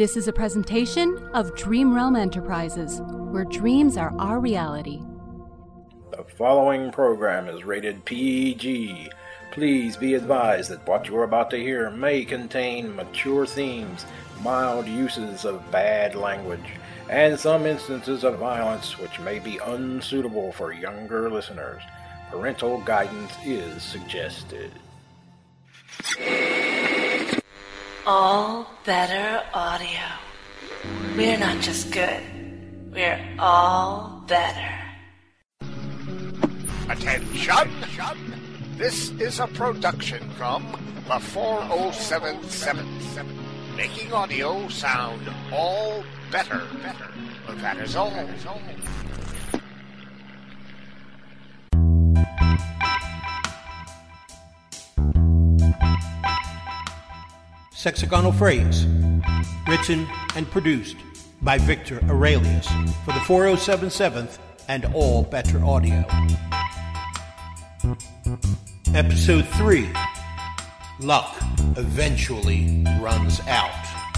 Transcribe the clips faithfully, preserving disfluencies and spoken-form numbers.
This is a presentation of Dream Realm Enterprises, where dreams are our reality. The following program is rated P G. Please be advised that what you are about to hear may contain mature themes, mild uses of bad language, and some instances of violence which may be unsuitable for younger listeners. Parental guidance is suggested. All Better Audio. We're not just good, we're all better. Attention! This is a production from the four oh seven seven, making audio sound all better. That is all. Sexagonal Phrase, written and produced by Victor Aurelius for the four oh seven seventh and All Better Audio. Episode three, Luck Eventually Runs Out.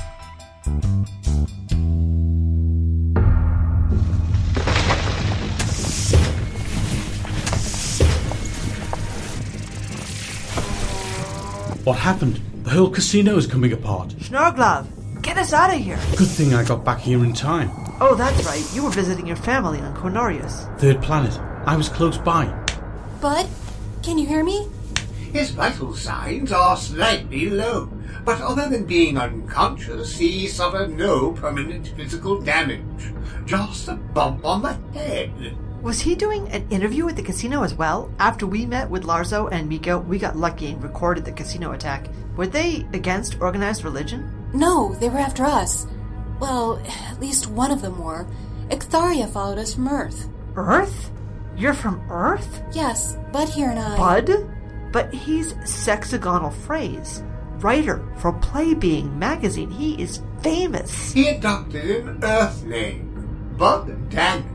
What happened? The whole casino is coming apart. Snorglov, get us out of here. Good thing I got back here in time. Oh, that's right. You were visiting your family on Cornorius. Third planet. I was close by. Bud, can you hear me? His vital signs are slightly low, but other than being unconscious, he suffered no permanent physical damage. Just a bump on the head. Was he doing an interview at the casino as well? After we met with Larzo and Miko, we got lucky and recorded the casino attack. Were they against organized religion? No, they were after us. Well, at least one of them were. Ictharia followed us from Earth. Earth? You're from Earth? Yes, Bud here and I... Bud? But he's Sexagonal Phrase, writer for Playbeing magazine. He is famous. He adopted an Earth name, Bud Daniels.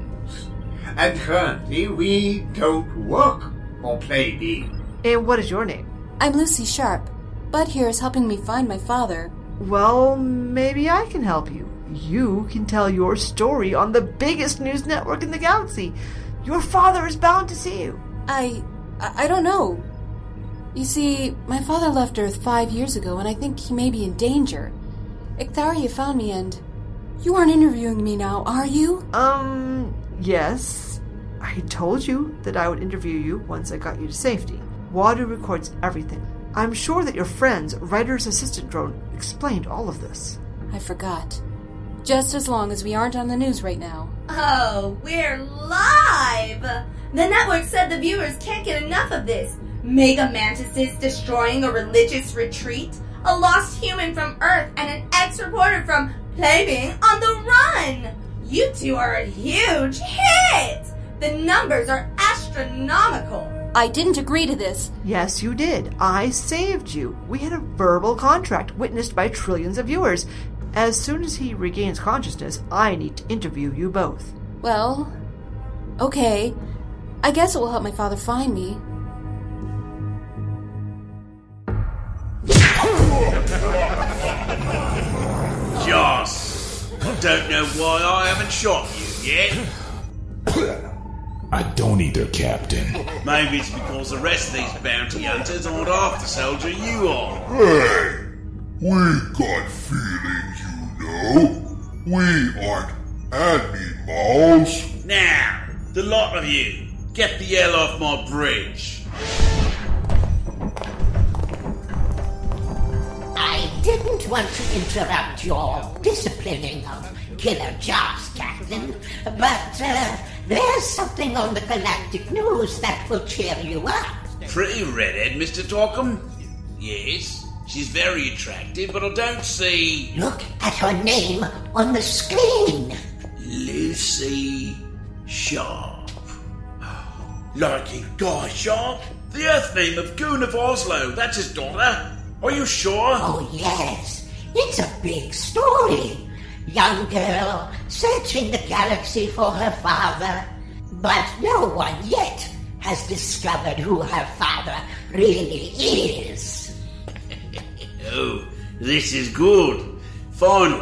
And currently we don't work for Playbeing. And what is your name? I'm Lucy Sharp. Bud here is helping me find my father. Well, maybe I can help you. You can tell your story on the biggest news network in the galaxy. Your father is bound to see you. I... I don't know. You see, my father left Earth five years ago, and I think he may be in danger. Ictharia found me, and... You aren't interviewing me now, are you? Um, yes. I told you that I would interview you once I got you to safety. Wadu records everything. I'm sure that your friend's writer's assistant drone explained all of this. I forgot. Just as long as we aren't on the news right now. Oh, we're live! The network said the viewers can't get enough of this. Mega mantises destroying a religious retreat, a lost human from Earth, and an ex-reporter from Playbeing on the run! You two are a huge hit! The numbers are astronomical. I didn't agree to this. Yes, you did. I saved you. We had a verbal contract witnessed by trillions of viewers. As soon as he regains consciousness, I need to interview you both. Well, okay. I guess it will help my father find me. Joss, don't know why I haven't shot you yet. I don't either, Captain. Maybe it's because the rest of these bounty hunters aren't after soldier you are. Hey, we got feelings, you know. We aren't animals. Now, the lot of you, get the hell off my bridge. I didn't want to interrupt your disciplining of Killer Joss, Captain, but uh, there's something on the galactic news that will cheer you up. Pretty redhead, Mister Torkham? Yes, she's very attractive, but I don't see... Look at her name on the screen. Lucy Sharp. Like in Guy Sharp? The Earth name of Goon of Oslo, that's his daughter. Are you sure? Oh, yes. It's a big story. Young girl searching the galaxy for her father, but no one yet has discovered who her father really is. Oh, this is good. Finally,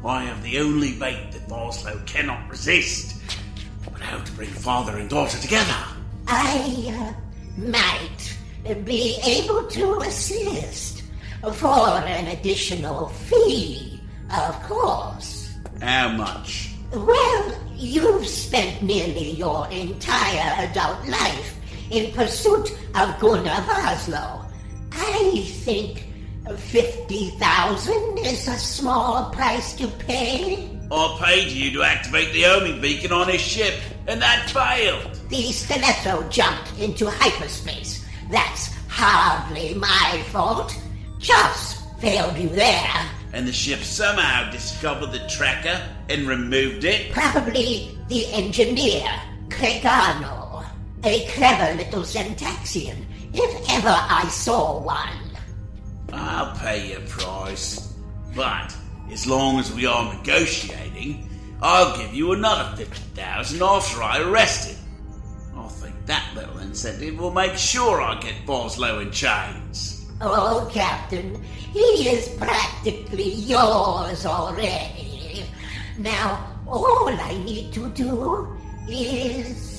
I have the only bait that Vosloo cannot resist. But how to bring father and daughter together? I uh, might be able to assist for an additional fee, of course. How much? Well, you've spent nearly your entire adult life in pursuit of Gunnar Vosloo. I think fifty thousand is a small price to pay. I paid you to activate the homing beacon on his ship, and that failed. The stiletto jumped into hyperspace. That's hardly my fault. Just failed you there. And the ship somehow discovered the tracker and removed it? Probably the engineer, Kregano. A clever little Zentaxian, if ever I saw one. I'll pay your price. But as long as we are negotiating, I'll give you another fifty thousand after I arrest him. I think that little incentive will make sure I get Vosloo in chains. Oh, Captain, he is practically yours already. Now, all I need to do is...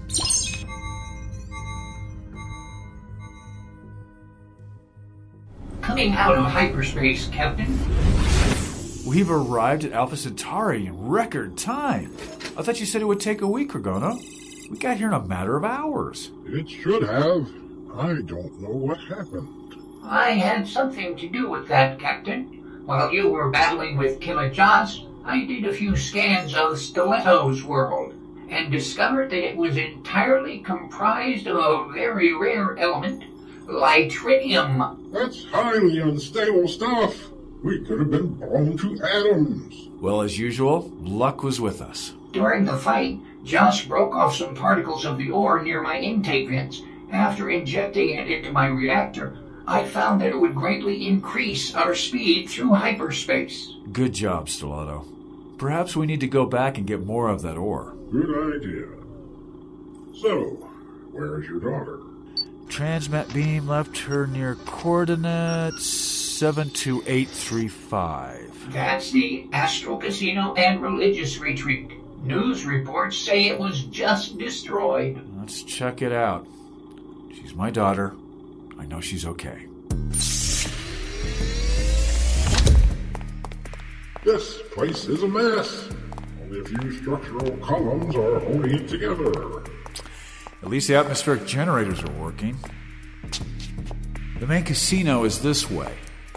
Coming out of hyperspace, Captain. We've arrived at Alpha Centauri in record time. I thought you said it would take a week, Kregano. We got here in a matter of hours. It should have. I don't know what happened. I had something to do with that, Captain. While you were battling with Killer Joss, I did a few scans of Stiletto's world and discovered that it was entirely comprised of a very rare element, Litrinium. That's highly unstable stuff. We could have been blown to atoms. Well, as usual, luck was with us. During the fight, Joss broke off some particles of the ore near my intake vents. After injecting it into my reactor, I found that it would greatly increase our speed through hyperspace. Good job, Stiletto. Perhaps we need to go back and get more of that ore. Good idea. So, where's your daughter? Transmat beam left her near coordinates seven two eight three five. That's the Astral Casino and Religious Retreat. News reports say it was just destroyed. Let's check it out. She's my daughter. I know she's okay. This place is a mess. Only a few structural columns are holding it together. At least the atmospheric generators are working. The main casino is this way.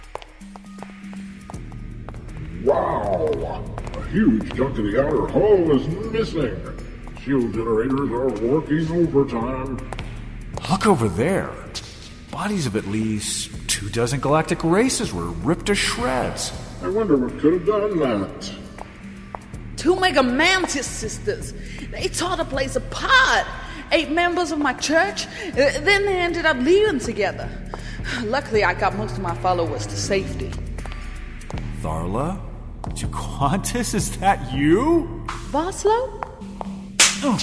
Wow! A huge chunk of the outer hull is missing. Shield generators are working overtime. Look over there. Bodies of at least two dozen galactic races were ripped to shreds. I wonder what could have done that. Two Mega Mantis sisters. They tore the place apart. Eight members of my church. Uh, then they ended up leaving together. Luckily, I got most of my followers to safety. Tharla? Juquantis, is that you? Vosloo? Oh.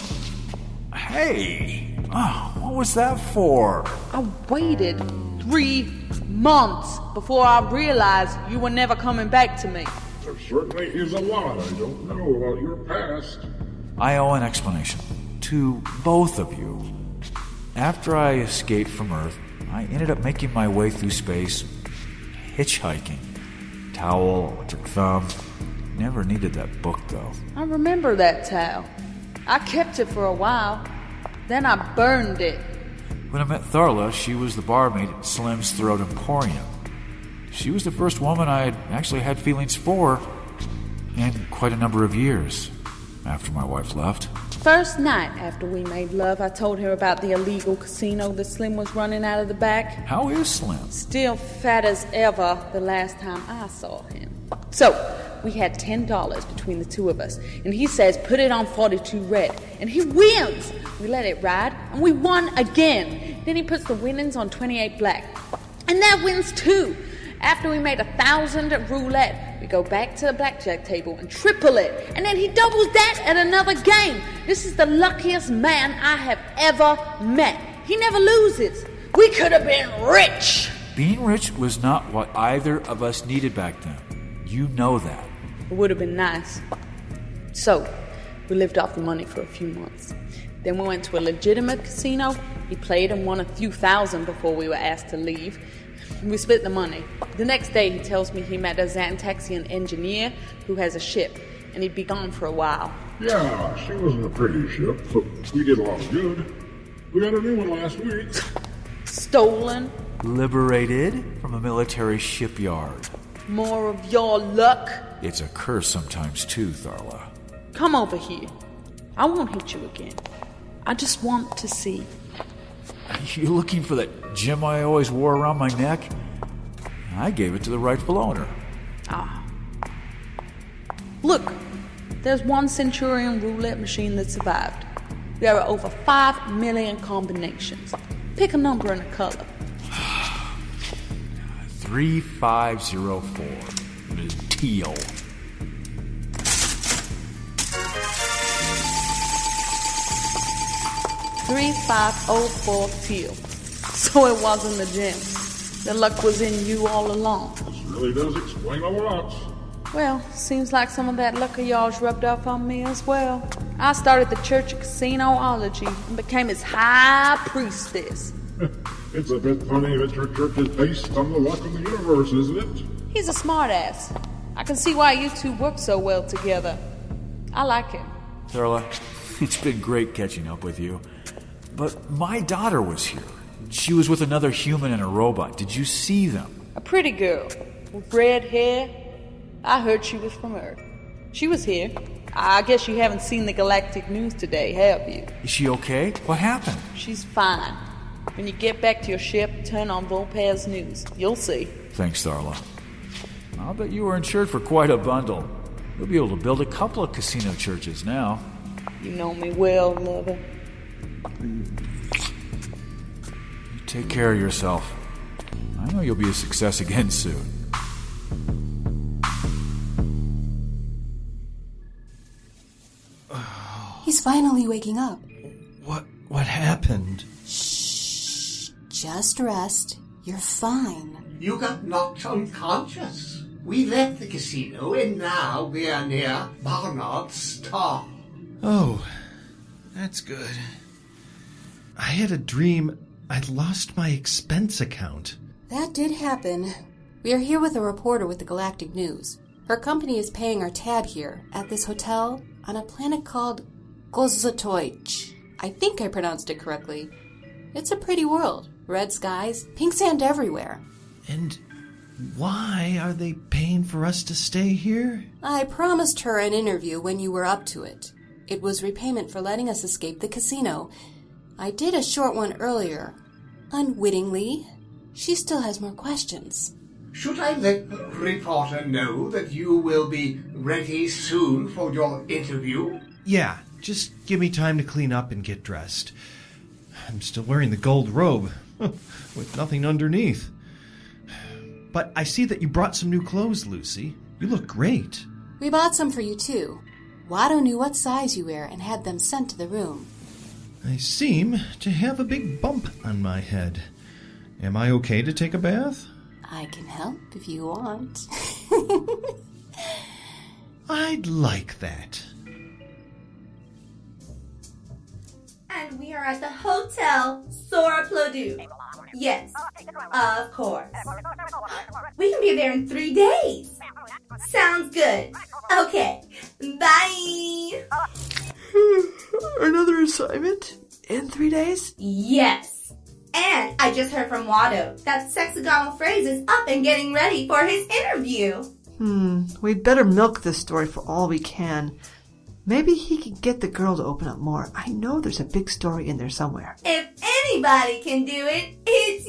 Hey. Oh, what was that for? I waited three months before I realized you were never coming back to me. There certainly is a lot I don't know about your past. I owe an explanation to both of you. After I escaped from Earth, I ended up making my way through space, hitchhiking. Towel, electric thumb. Never needed that book, though. I remember that towel. I kept it for a while. Then I burned it. When I met Tharla, she was the barmaid at Slim's Throat Emporium. She was the first woman I had actually had feelings for in quite a number of years after my wife left. First night after we made love, I told her about the illegal casino that Slim was running out of the back. How is Slim? Still fat as ever the last time I saw him. So, we had ten dollars between the two of us, and he says put it on forty-two red, and he wins. We let it ride, and we won again. Then he puts the winnings on twenty-eight black, and that wins too. After we made a thousand at roulette, we go back to the blackjack table and triple it, and then he doubles that at another game. This is the luckiest man I have ever met. He never loses. We could have been rich. Being rich was not what either of us needed back then. You know that. It would have been nice. So, we lived off the money for a few months. Then we went to a legitimate casino. He played and won a few thousand before we were asked to leave. We split the money. The next day he tells me he met a Xantaxian engineer who has a ship, and he'd be gone for a while. Yeah, she wasn't a pretty ship, but we did a lot of good. We got a new one last week. Stolen? Liberated from a military shipyard. More of your luck? It's a curse sometimes too, Tharla. Come over here. I won't hit you again. I just want to see. You looking for that gem I always wore around my neck? I gave it to the rightful owner. Ah. Look, there's one Centurion roulette machine that survived. There are over five million combinations. Pick a number and a color. three five zero four. Teal. three five oh four teal. So it wasn't the gem. The luck was in you all along. This really does explain a lot. Well, seems like some of that luck of yours rubbed off on me as well. I started the Church of Casinoology and became its high priestess. It's a bit funny that your church is based on the luck of the universe, isn't it? He's a smartass. I can see why you two work so well together. I like him. Tharla, it's been great catching up with you. But my daughter was here. She was with another human and a robot. Did you see them? A pretty girl with red hair. I heard she was from Earth. She was here. I guess you haven't seen the galactic news today, have you? Is she okay? What happened? She's fine. When you get back to your ship, turn on Volpez News. You'll see. Thanks, Tharla. I'll bet you were insured for quite a bundle. You'll be able to build a couple of casino churches now. You know me well, lover. You take care of yourself. I know you'll be a success again soon. He's finally waking up. What what happened? Shh. Just rest. You're fine. You got knocked unconscious. We left the casino and now we are near Barnard's Star. Oh, that's good. I had a dream I'd lost my expense account. That did happen. We are here with a reporter with the Galactic News. Her company is paying our tab here at this hotel on a planet called Kozatoich. I think I pronounced it correctly. It's a pretty world. Red skies, pink sand everywhere. And why are they paying for us to stay here? I promised her an interview when you were up to it. It was repayment for letting us escape the casino. I did a short one earlier. Unwittingly. She still has more questions. Should I let the reporter know that you will be ready soon for your interview? Yeah, just give me time to clean up and get dressed. I'm still wearing the gold robe, with nothing underneath. But I see that you brought some new clothes, Lucy. You look great. We bought some for you, too. Watto knew what size you wear and had them sent to the room. I seem to have a big bump on my head. Am I okay to take a bath? I can help if you want. I'd like that. And we are at the Hotel Sora Plodu. Yes, of course. We can be there in three days. Sounds good. Okay, bye. Another assignment? In three days? Yes. And I just heard from Watto that Sexagonal Phrase is up and getting ready for his interview. Hmm, we'd better milk this story for all we can. Maybe he can get the girl to open up more. I know there's a big story in there somewhere. If anybody can do it, it's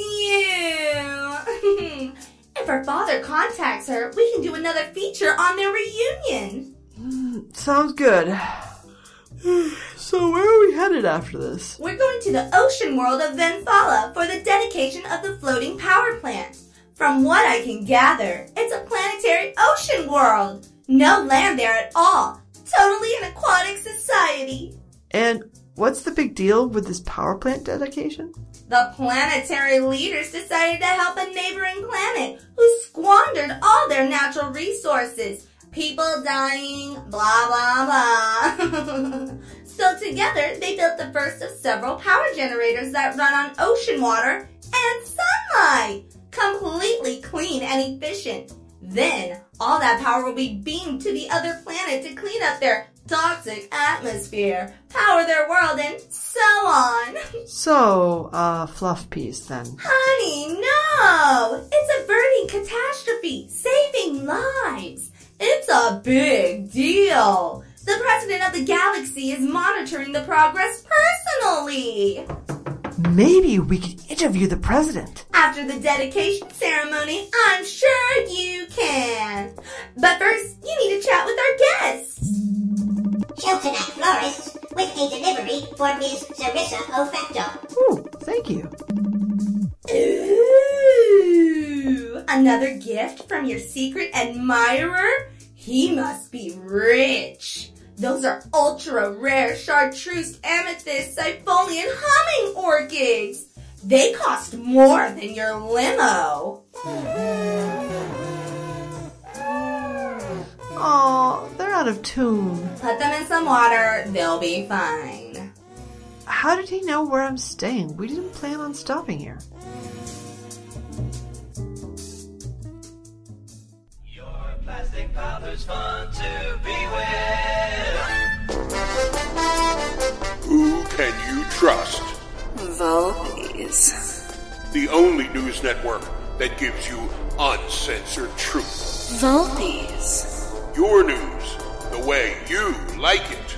you. If her father contacts her, we can do another feature on their reunion. Mm, sounds good. So where are we headed after this? We're going to the ocean world of Venfala for the dedication of the floating power plant. From what I can gather, it's a planetary ocean world. No land there at all. Totally an aquatic society. And what's the big deal with this power plant dedication? The planetary leaders decided to help a neighboring planet who squandered all their natural resources, people dying, blah, blah, blah. So together, they built the first of several power generators that run on ocean water and sunlight. Completely clean and efficient. Then, all that power will be beamed to the other planet to clean up their toxic atmosphere, power their world, and so on. So, uh, fluff piece then. Honey, no! It's averting catastrophe, saving lives. It's a big deal. The president of the galaxy is monitoring the progress personally. Maybe we could interview the president. After the dedication ceremony, I'm sure you can. But first, you need to chat with our guests. Shelton at Florist with a delivery for Miss Sarissa Ofecto. Ooh, thank you. Ooh, another gift from your secret admirer? He must be rich. Those are ultra-rare chartreuse, amethyst, siphonia, and humming orchids. They cost more than your limo. Aw, they're out of tune. Put them in some water. They'll be fine. How did he know where I'm staying? We didn't plan on stopping here. Plastic powder's fun to be with. Who can you trust? Volpies. The only news network that gives you uncensored truth. Volpies. Your news, the way you like it.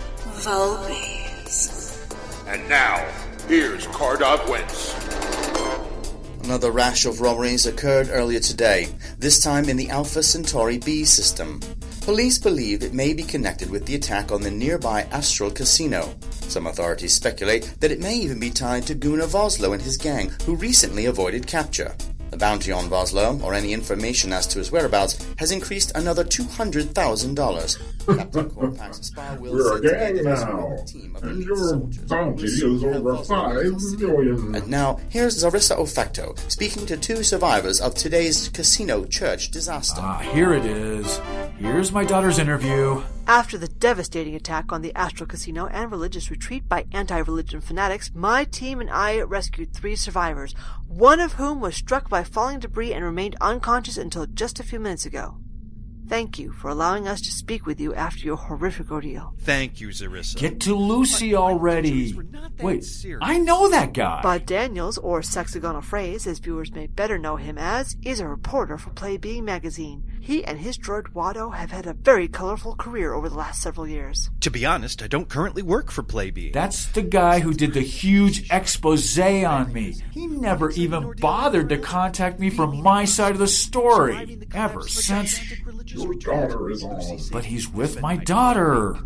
Volpies. And now, here's Cardog Wentz. Another rash of robberies occurred earlier today, this time in the Alpha Centauri B system. Police believe it may be connected with the attack on the nearby Astral Casino. Some authorities speculate that it may even be tied to Gunnar Voslo and his gang, who recently avoided capture. The bounty on Voslo, or any information as to his whereabouts, has increased another two hundred thousand dollars. We're a gang now, and your bounty is over five million. And now, here's Zarissa Ofecto speaking to two survivors of today's casino church disaster. Ah, here it is. Here's my daughter's interview. After the devastating attack on the Astral Casino and religious retreat by anti-religion fanatics, my team and I rescued three survivors, one of whom was struck by falling debris and remained unconscious until just a few minutes ago. Thank you for allowing us to speak with you after your horrific ordeal. Thank you, Zarissa. Get to Lucy already. Wait, I know that guy. Bud Daniels, or Sexagonal Phrase, as viewers may better know him as, is a reporter for Playbeing magazine. He and his droid Watto have had a very colorful career over the last several years. To be honest, I don't currently work for Playbeing. That's the guy who did the huge expose on me. He never even bothered to contact me from my side of the story, ever since... Your daughter is on. But he's with my daughter.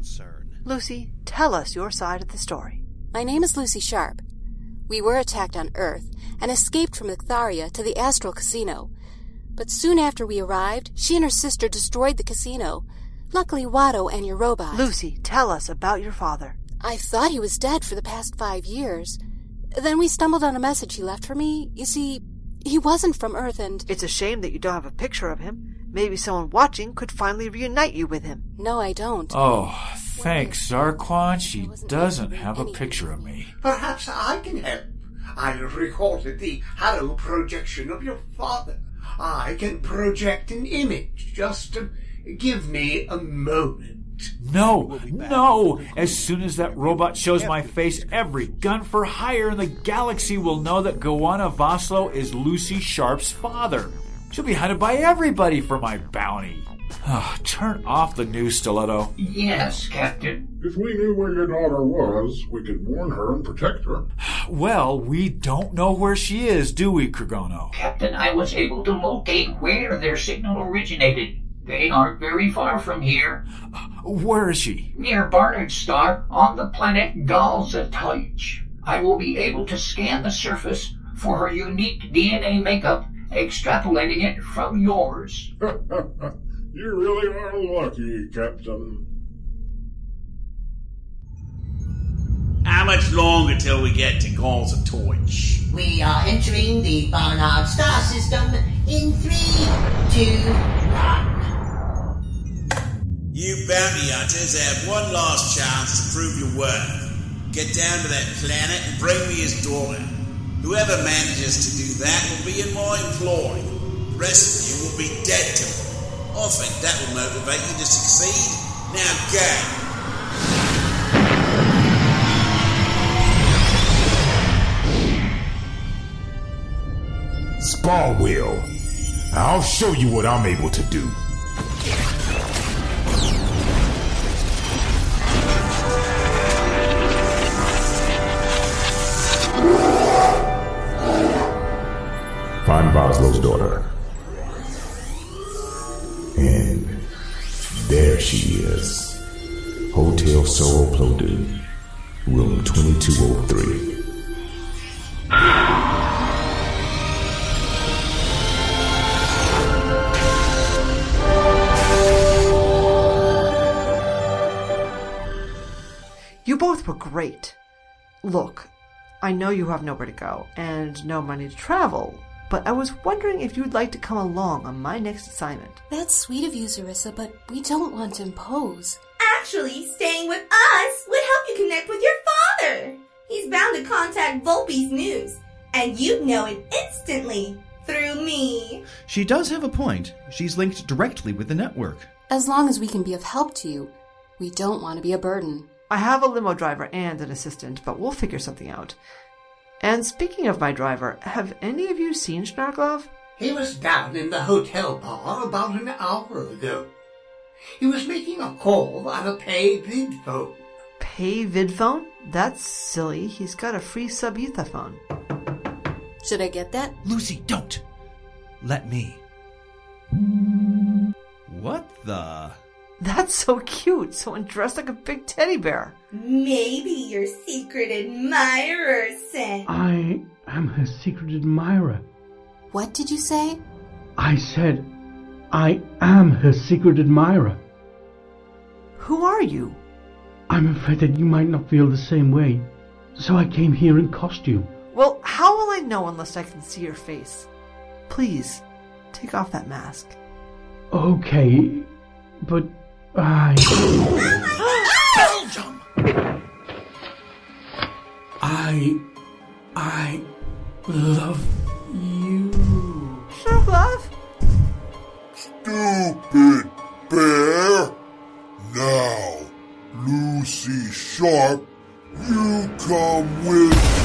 Lucy, tell us your side of the story. My name is Lucy Sharp. We were attacked on Earth and escaped from Ictharia to the Astral Casino. But soon after we arrived, she and her sister destroyed the casino. Luckily, Watto and your robot... Lucy, tell us about your father. I thought he was dead for the past five years. Then we stumbled on a message he left for me. You see, he wasn't from Earth and... It's a shame that you don't have a picture of him. Maybe someone watching could finally reunite you with him. No, I don't. Oh, thanks, Zarquan. She doesn't have a picture of me. Perhaps I can help. I recorded the halo projection of your father. I can project an image. Just to give me a moment. No, no! As soon as that robot shows my face, every gun for hire in the galaxy will know that Gowanna Voslo is Lucy Sharp's father. She'll be hunted by everybody for my bounty. Oh, turn off the news, Stiletto. Yes, Captain. If we knew where your daughter was, we could warn her and protect her. Well, we don't know where she is, do we, Kragono? Captain, I was able to locate where their signal originated. They aren't very far from here. Uh, where is she? Near Barnard Star on the planet Galzatouch. I will be able to scan the surface for her unique D N A makeup, extrapolating it from yours. You really are lucky, Captain. How much longer till we get to Galzatouch? We are entering the Barnard Star System in three, two, one. You bounty hunters have one last chance to prove your worth. Get down to that planet and bring me his daughter. Whoever manages to do that will be in my employ. The rest of you will be dead to me. I think that will motivate you to succeed. Now go. Spawwell, I'll show you what I'm able to do. Find Voslow's daughter. And there she is. Hotel Sorrow Plodu, room twenty-two oh three. You both were great. Look, I know you have nowhere to go and no money to travel, but I was wondering if you'd like to come along on my next assignment. That's sweet of you, Zarissa, but we don't want to impose. Actually, staying with us would help you connect with your father. He's bound to contact Volpe's news, and you'd know it instantly through me. She does have a point. She's linked directly with the network. As long as we can be of help to you, we don't want to be a burden. I have a limo driver and an assistant, but we'll figure something out. And speaking of my driver, have any of you seen Snarglov? He was down in the hotel bar about an hour ago. He was making a call on a pay vid phone. Pay vid phone? That's silly. He's got a free sub-ether phone. Should I get that? Lucy, don't! Let me. What the... That's so cute. Someone dressed like a big teddy bear. Maybe your secret admirer sent. I am her secret admirer. What did you say? I said, I am her secret admirer. Who are you? I'm afraid that you might not feel the same way, so I came here in costume. Well, how will I know unless I can see your face? Please, take off that mask. Okay, but I... Belgium! I... I love you. Sure, love? Stupid bear! Now, Lucy Sharp, you come with...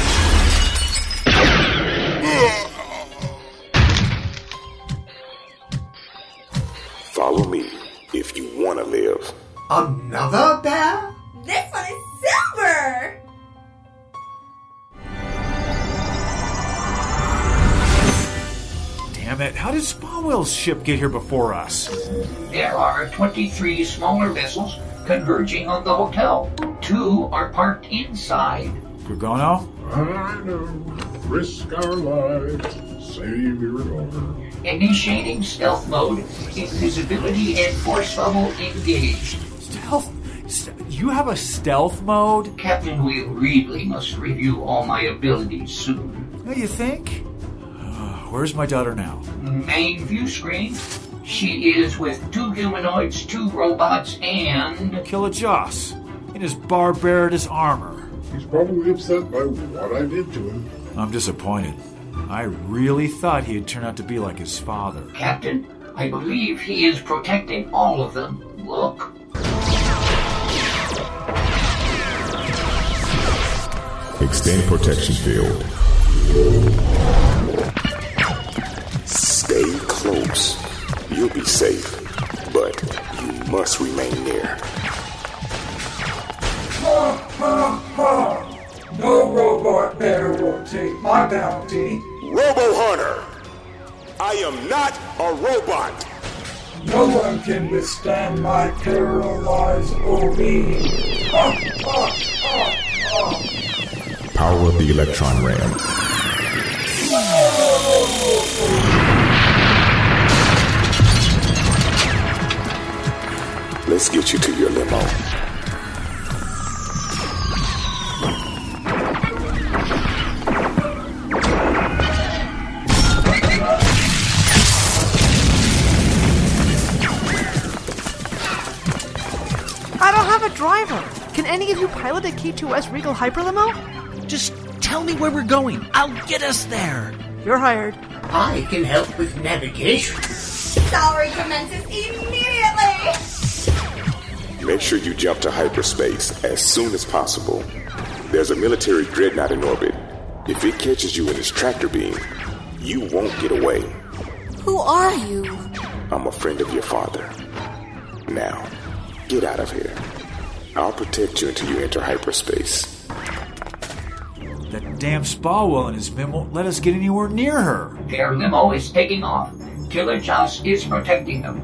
Follow me if you want to live. Another bear? This one is silver! Damn it, how did Spawwell's ship get here before us? There are twenty-three smaller vessels converging on the hotel. Two are parked inside. Gorgono? I know. Risk our lives. Save your daughter. Initiating stealth mode. Invisibility and force bubble engaged. Stealth? St- you have a stealth mode? Captain Will Reedley must review all my abilities soon. Oh, you think? Uh, where's my daughter now? Main view screen. She is with two humanoids, two robots, and... Killer Joss in his Barbaritas armor. He's probably upset by what I did to him. I'm disappointed. I really thought he'd turn out to be like his father. Captain, I believe he is protecting all of them. Look. Extend protection field. Stay close. You'll be safe, but you must remain near. Ha ha ha! No robot bear will take my bounty. Robo Hunter! I am not a robot! No one can withstand my paralyzed O B. Ha ha ha ha! Power of the Electron Ram. Let's get you to your limo. a driver. Can any of you pilot a K two S Regal Hyperlimo? Just tell me where we're going. I'll get us there. You're hired. I can help with navigation. Salary commences immediately! Make sure you jump to hyperspace as soon as possible. There's a military dreadnought in orbit. If it catches you in its tractor beam, you won't get away. Who are you? I'm a friend of your father. Now, get out of here. I'll protect you until you enter hyperspace. That damn Spawwell and his men won't let us get anywhere near her. Their limo is taking off. Killer Joss is protecting them.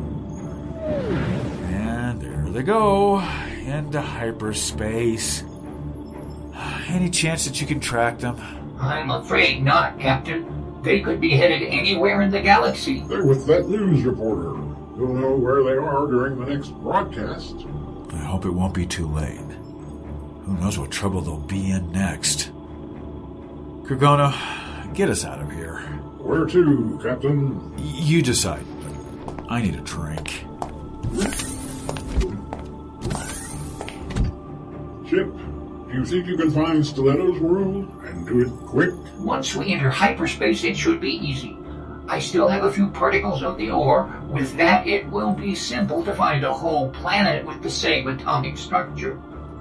And there they go. Into hyperspace. Any chance that you can track them? I'm afraid not, Captain. They could be headed anywhere in the galaxy. They're with that news reporter. We'll know where they are during the next broadcast. I hope it won't be too late. Who knows what trouble they'll be in next. Kurgona, get us out of here. Where to, Captain? Y- you decide. I need a drink. Chip, do you think you can find Stiletto's world and do it quick? Once we enter hyperspace, it should be easy. I still have a few particles of the ore. With that, it will be simple to find a whole planet with the same atomic structure.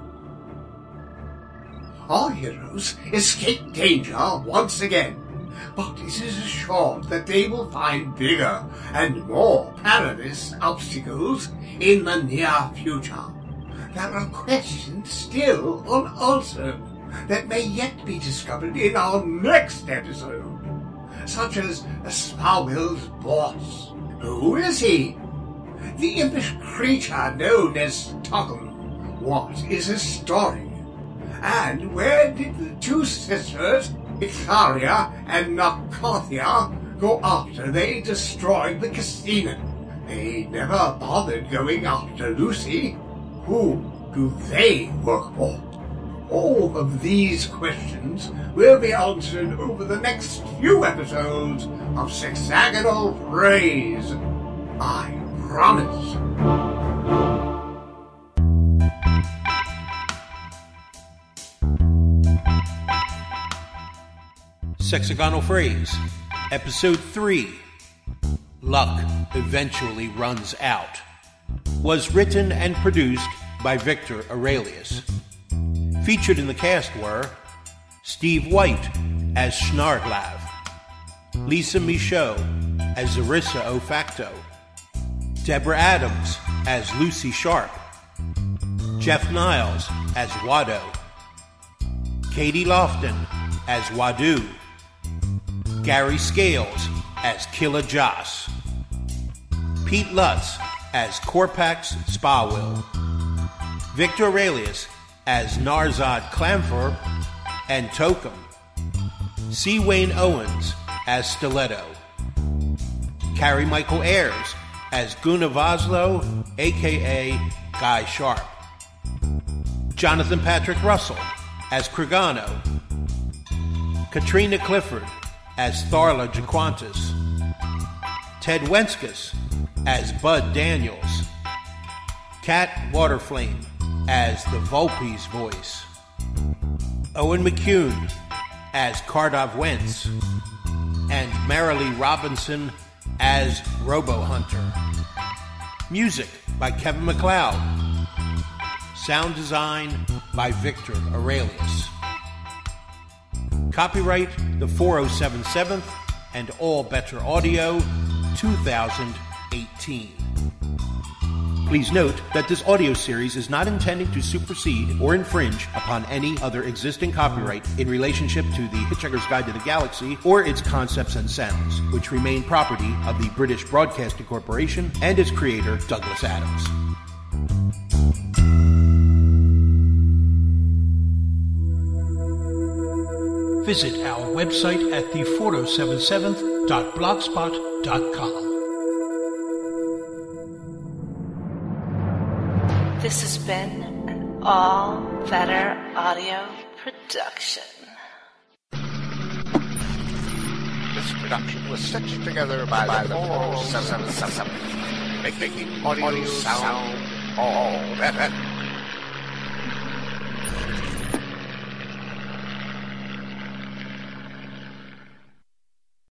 Our heroes escape danger once again, but it is assured that they will find bigger and more perilous obstacles in the near future. There are questions still unanswered that may yet be discovered in our next episode, such as Spawwell's boss. Who is he? The impish creature known as Tokum. What is his story? And where did the two sisters, Ixaria and Narcothia, go after they destroyed the casino? They never bothered going after Lucy. Who do they work for? All of these questions will be answered over the next few episodes of Sexagonal Phrase. I promise. Sexagonal Phrase, Episode three, Luck Eventually Runs Out, was written and produced by Victor Aurelius. Featured in the cast were Steve White as Schnardlav, Lisa Michaud as Zarissa Ofacto, Deborah Adams as Lucy Sharp, Jeff Niles as Wado, Katie Lofton as Wadu, Gary Scales as Killer Joss, Pete Lutz as Corpax Spawwell, Victor Aurelius as Narzad Clamfer and Tokum, C. Wayne Owens as Stiletto, Carrie Michael Ayers as Guna Voslo, a k a. Guy Sharp, Jonathan Patrick Russell as Krigano, Katrina Clifford as Tharla Jaquantis, Ted Wenskus as Bud Daniels, Kat Waterflame as the Volpe's voice, Owen McCune as Kardav Wentz, and Marilee Robinson as Robo Hunter. Music by Kevin MacLeod. Sound design by Victor Aurelius. Copyright the four oh seven seventh and All Better Audio two thousand eighteen. Please note that this audio series is not intending to supersede or infringe upon any other existing copyright in relationship to The Hitchhiker's Guide to the Galaxy or its concepts and sounds, which remain property of the British Broadcasting Corporation and its creator, Douglas Adams. Visit our website at the four oh seven seventh dot blogspot dot com. This has been an All Better Audio production. This production was stitched together by, by the four oh seven seven, making audio sound all better.